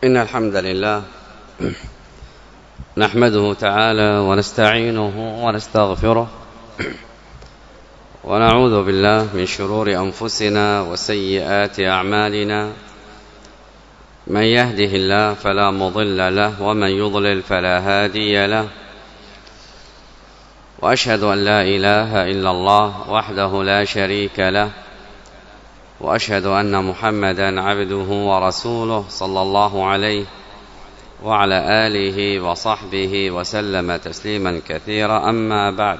إن الحمد لله نحمده تعالى ونستعينه ونستغفره ونعوذ بالله من شرور أنفسنا وسيئات أعمالنا. من يهده الله فلا مضل له ومن يضلل فلا هادي له، وأشهد أن لا إله إلا الله وحده لا شريك له، وأشهد أن محمدا عبده ورسوله صلى الله عليه وعلى آله وصحبه وسلم تسليما كثيرا. أما بعد،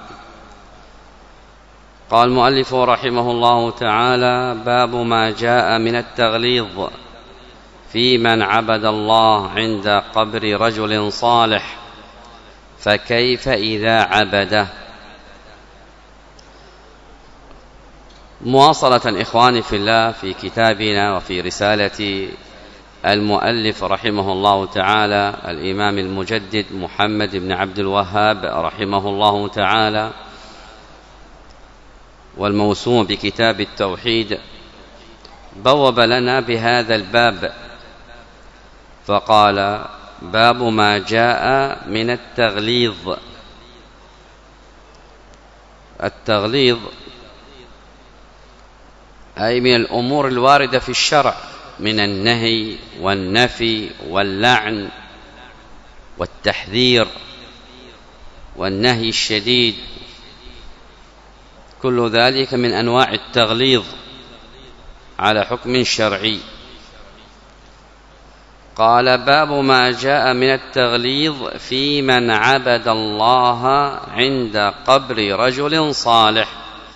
قال المؤلف رحمه الله تعالى: باب ما جاء من التغليظ في من عبد الله عند قبر رجل صالح، فكيف إذا عبده. مواصلة إخواني في الله في كتابنا وفي رسالة المؤلف رحمه الله تعالى الإمام المجدد محمد بن عبد الوهاب رحمه الله تعالى، والموسوم بكتاب التوحيد، بوب لنا بهذا الباب فقال: باب ما جاء من التغليظ. التغليظ أي من الأمور الواردة في الشرع من النهي والنفي واللعن والتحذير والنهي الشديد، كل ذلك من أنواع التغليظ على حكم شرعي. قال: باب ما جاء من التغليظ في من عبد الله عند قبر رجل صالح.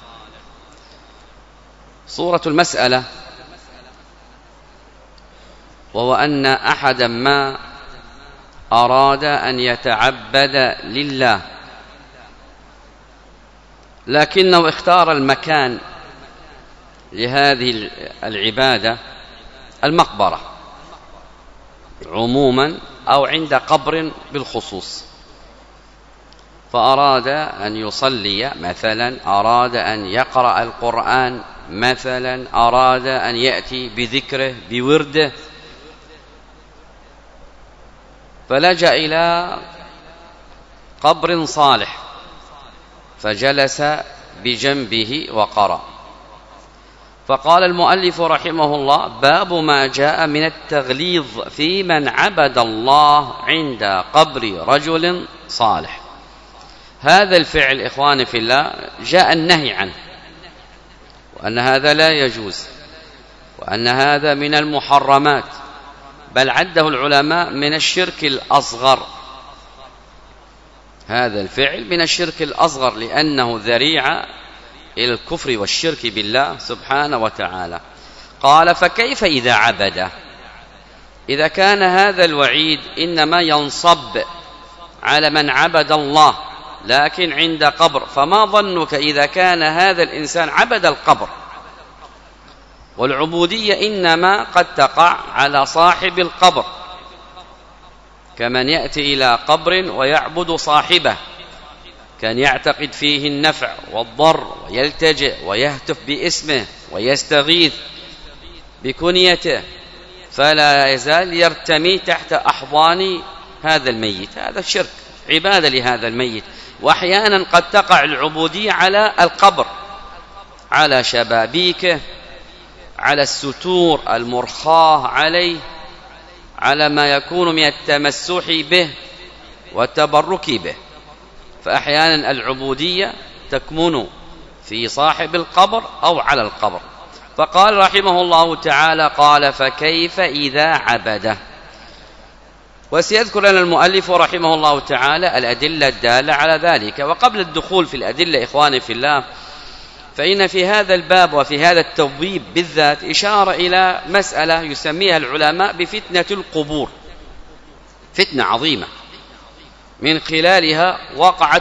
صورة المسألة وهو أن أحدا ما أراد أن يتعبد لله، لكنه اختار المكان لهذه العبادة المقبرة عموما أو عند قبر بالخصوص، فأراد أن يصلي مثلا، أراد أن يقرأ القرآن مثلا، أراد أن يأتي بذكره بورده، فلجأ إلى قبر صالح فجلس بجنبه وقرأ. فقال المؤلف رحمه الله: باب ما جاء من التغليظ في من عبد الله عند قبر رجل صالح. هذا الفعل إخواني في الله جاء النهي عنه، وأن هذا لا يجوز، وأن هذا من المحرمات، بل عده العلماء من الشرك الأصغر. هذا الفعل من الشرك الأصغر لأنه ذريعة إلى الكفر والشرك بالله سبحانه وتعالى. قال: فكيف إذا عبده؟ إذا كان هذا الوعيد إنما ينصب على من عبد الله لكن عند قبر، فما ظنك إذا كان هذا الإنسان عبد القبر؟ والعبودية إنما قد تقع على صاحب القبر، كمن يأتي إلى قبر ويعبد صاحبه، كان يعتقد فيه النفع والضر ويلتجئ ويهتف باسمه ويستغيث بكنيته، فلا يزال يرتمي تحت أحضان هذا الميت. هذا الشرك، عبادة لهذا الميت. وأحيانا قد تقع العبودية على القبر، على شبابيكه، على الستور المرخاة عليه، على ما يكون من التمسح به والتبرك به. فأحيانا العبودية تكمن في صاحب القبر أو على القبر. فقال رحمه الله تعالى: قال: فكيف إذا عبده؟ وسيذكر لنا المؤلف رحمه الله تعالى الأدلة الدالة على ذلك. وقبل الدخول في الأدلة إخواني في الله، فإن في هذا الباب وفي هذا التبويب بالذات إشارة إلى مسألة يسميها العلماء بفتنة القبور، فتنة عظيمة من خلالها وقعت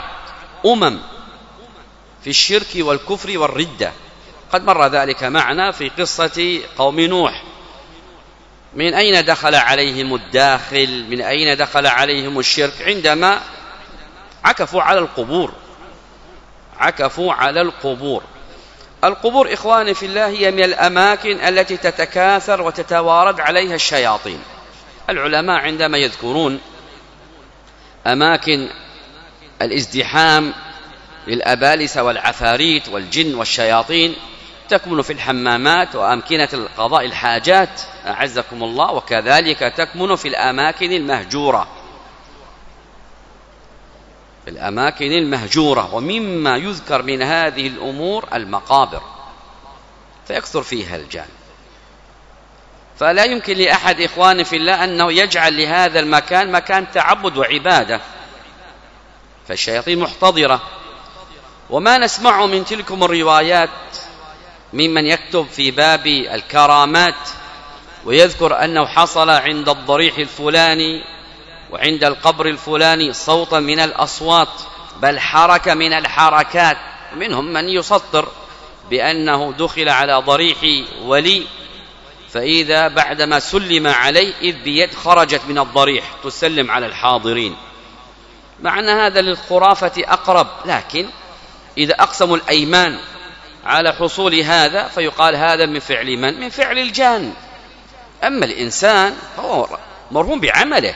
في الشرك والكفر والردة. قد مر ذلك معنا في قصة قوم نوح، من أين دخل عليهم الداخل، من أين دخل عليهم الشرك؟ عندما عكفوا على القبور، عكفوا على القبور. القبور إخواني في الله هي من الأماكن التي تتكاثر وتتوارد عليها الشياطين، العلماء عندما يذكرون أماكن الازدحام للأبالسة والعفاريت والجن والشياطين تكمن في الحمامات وأمكنة قضاء الحاجات أعزكم الله، وكذلك تكمن في الأماكن المهجورة، في الأماكن المهجورة. ومما يذكر من هذه الأمور المقابر، فيكثر فيها الجان. فلا يمكن لأحد إخواني في الله أنه يجعل لهذا المكان مكان تعبد وعبادة، فالشياطين محتضرة. وما نسمعه من تلكم الروايات ممن يكتب في باب الكرامات ويذكر أنه حصل عند الضريح الفلاني وعند القبر الفلاني صوتا من الأصوات، بل حركة من الحركات. منهم من يسطر بأنه دخل على ضريح ولي، فإذا بعدما سلم عليه إذ بيد خرجت من الضريح تسلم على الحاضرين. معنى هذا للخرافة أقرب، لكن إذا أقسموا الأيمان على حصول هذا فيقال هذا من فعل من؟ من فعل الجان. أما الإنسان فهو مرهون بعمله،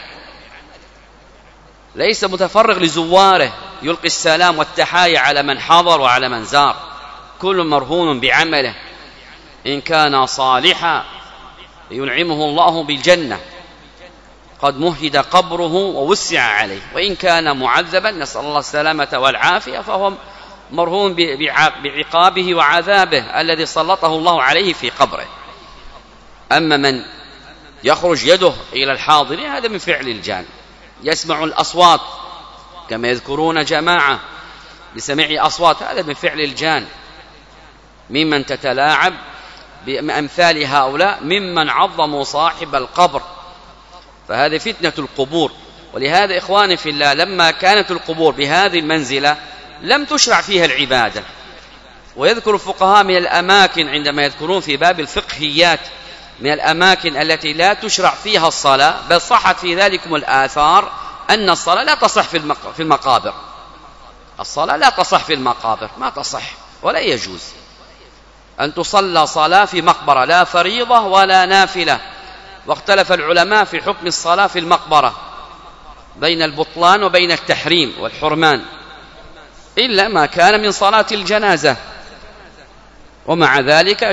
ليس متفرغ لزواره يلقي السلام والتحايا على من حضر وعلى من زار، كل مرهون بعمله. إن كان صالحا ينعمه الله بالجنة قد مهد قبره ووسع عليه، وإن كان معذبا نسأل الله السلامة والعافية فهو مرهون بعقابه وعذابه الذي سلطه الله عليه في قبره. أما من يخرج يده إلى الحاضرين هذا من فعل الجان، يسمع الأصوات كما يذكرون جماعة بسماع أصوات، هذا من فعل الجان. ممن تتلاعب بأمثال هؤلاء ممن عظموا صاحب القبر، فهذه فتنة القبور. ولهذا إخواني في الله لما كانت القبور بهذه المنزلة لم تشرع فيها العبادة. ويذكر الفقهاء من الأماكن عندما يذكرون في باب الفقهيات من الأماكن التي لا تشرع فيها الصلاة، بل صحت في ذلكم الآثار أن الصلاة لا تصح في المقابر. الصلاة لا تصح في المقابر، ما تصح ولا يجوز أن تصلى صلاة في مقبرة، لا فريضة ولا نافلة. واختلف العلماء في حكم الصلاة في المقبرة بين البطلان وبين التحريم والحرمان، إلا ما كان من صلاة الجنازة، ومع ذلك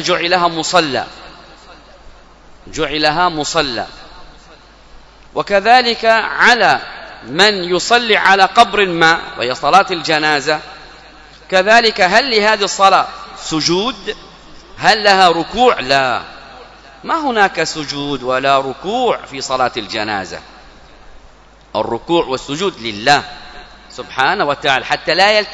جعلها مصلى. وكذلك على من يصلي على قبر ما وهي صلاة الجنازة، كذلك هل لهذه الصلاة سجود؟ هل لها ركوع؟ لا، ما هناك سجود ولا ركوع في صلاة الجنازة. الركوع والسجود لله سبحانه وتعالى حتى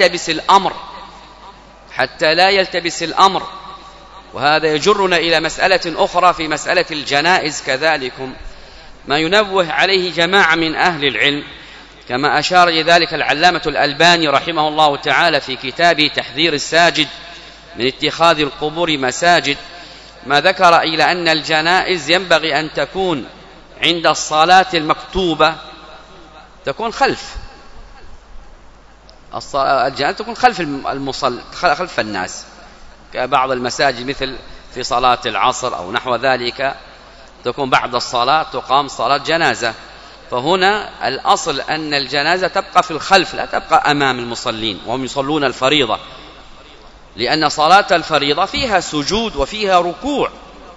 لا يلتبس الأمر. وهذا يجرنا إلى مسألة أخرى في مسألة الجنائز كذلكم، ما ينوه عليه جماعة من أهل العلم كما أشار إلى ذلك العلامة الألباني رحمه الله تعالى في كتابه تحذير الساجد من اتخاذ القبور مساجد، ما ذكر إلى أن الجنائز ينبغي أن تكون عند الصلاة المكتوبة تكون خلف الجنازة، تكون خلف الناس، كبعض المساجد مثل في صلاة العصر أو نحو ذلك تكون بعد الصلاة تقام صلاة جنازة. فهنا الأصل أن الجنازة تبقى في الخلف لا تبقى أمام المصلين وهم يصلون الفريضة، لأن صلاة الفريضة فيها سجود وفيها ركوع.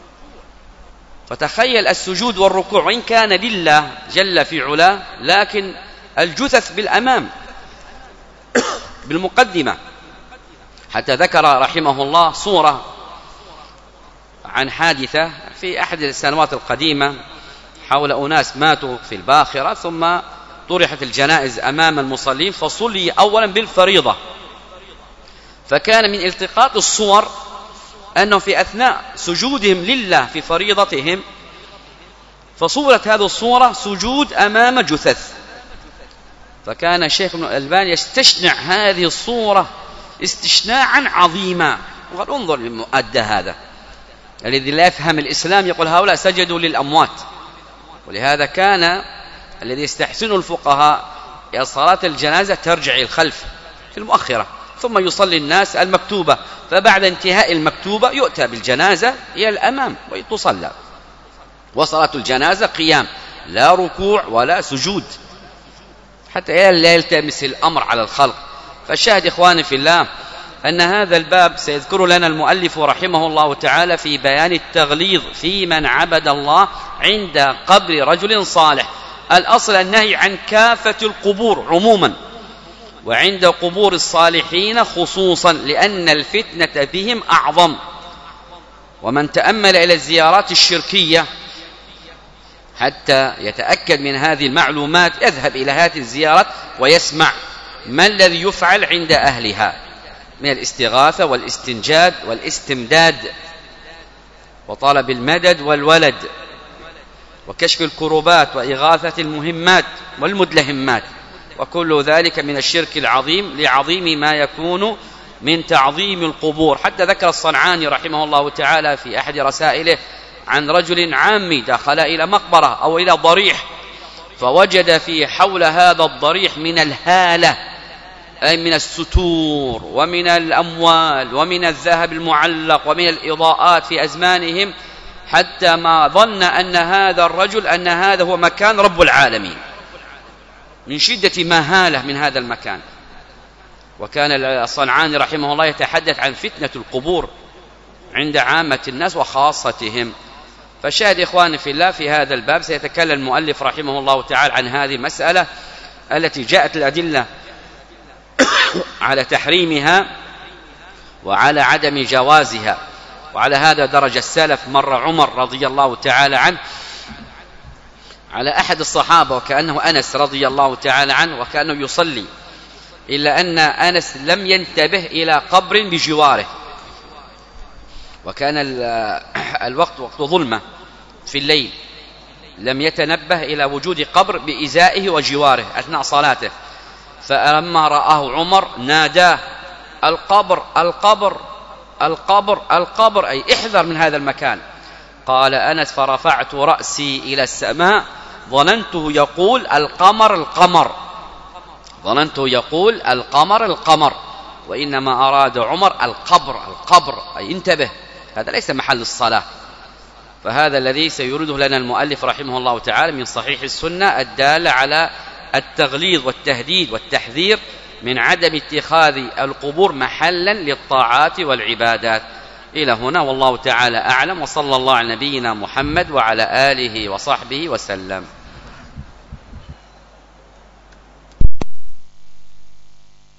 فتخيل السجود والركوع وإن كان لله جل في علاه، لكن الجثث بالأمام بالمقدمة. حتى ذكر رحمه الله صورة عن حادثة في أحد السنوات القديمة حول أناس ماتوا في الباخرة، ثم طرحت الجنائز أمام المصلين فصلي أولا بالفريضة، فكان من التقاط الصور أنه في أثناء سجودهم لله في فريضتهم فصورت هذه الصورة سجود أمام جثث، فكان الشيخ ابن الألباني يستشنع هذه الصورة استشناعا عظيما، وقال انظر للمؤدى هذا الذي لا يفهم الإسلام يقول هؤلاء سجدوا للأموات. ولهذا كان الذي يستحسن الفقهاء يا صلاة الجنازة ترجع الخلف في المؤخرة، ثم يصلي الناس المكتوبة، فبعد انتهاء المكتوبة يؤتى بالجنازة إلى الأمام وتصلى، وصلاة الجنازة قيام لا ركوع ولا سجود، حتى لا يلتمس الأمر على الخلق. فالشاهد إخواني في الله أن هذا الباب سيذكر لنا المؤلف رحمه الله تعالى في بيان التغليظ في من عبد الله عند قبر رجل صالح. الأصل النهي عن كافة القبور عموما، وعند قبور الصالحين خصوصا، لأن الفتنة بهم أعظم. ومن تأمل إلى الزيارات الشركية حتى يتأكد من هذه المعلومات يذهب إلى هذه الزيارات ويسمع ما الذي يفعل عند أهلها من الاستغاثة والاستنجاد والاستمداد وطلب المدد والولد وكشف الكروبات وإغاثة المهمات والمدلهمات، وكل ذلك من الشرك العظيم لعظيم ما يكون من تعظيم القبور. حتى ذكر الصنعاني رحمه الله تعالى في أحد رسائله عن رجل عامي دخل إلى مقبرة أو إلى ضريح، فوجد في حول هذا الضريح من الهالة، أي من الستور ومن الأموال ومن الذهب المعلق ومن الإضاءات في أزمانهم، حتى ما ظن أن هذا الرجل أن هذا هو مكان رب العالمين من شدة ما هاله من هذا المكان. وكان الصنعاني رحمه الله يتحدث عن فتنة القبور عند عامة الناس وخاصتهم. فالشاهد إخواني في الله في هذا الباب سيتكلم المؤلف رحمه الله تعالى عن هذه المسألة التي جاءت الأدلة على تحريمها وعلى عدم جوازها. وعلى هذا درج السلف. مر عمر رضي الله تعالى عنه على أحد الصحابة وكأنه أنس رضي الله تعالى عنه وكأنه يصلي، إلا أن أنس لم ينتبه إلى قبر بجواره، وكان الوقت وقت ظلمة في الليل، لم يتنبه إلى وجود قبر بإزائه وجواره أثناء صلاته. فلما رآه عمر ناداه: القبر القبر القبر القبر، أي احذر من هذا المكان. قال أنس: فرفعت رأسي إلى السماء ظننته يقول القمر القمر، ظننته يقول القمر القمر، وإنما أراد عمر القبر القبر، أي انتبه، هذا ليس محل الصلاة. فهذا الذي سيرده لنا المؤلف رحمه الله تعالى من صحيح السنة الدالة على التغليظ والتهديد والتحذير من عدم اتخاذ القبور محلا للطاعات والعبادات. إلى هنا والله تعالى أعلم، وصلى الله على نبينا محمد وعلى آله وصحبه وسلم.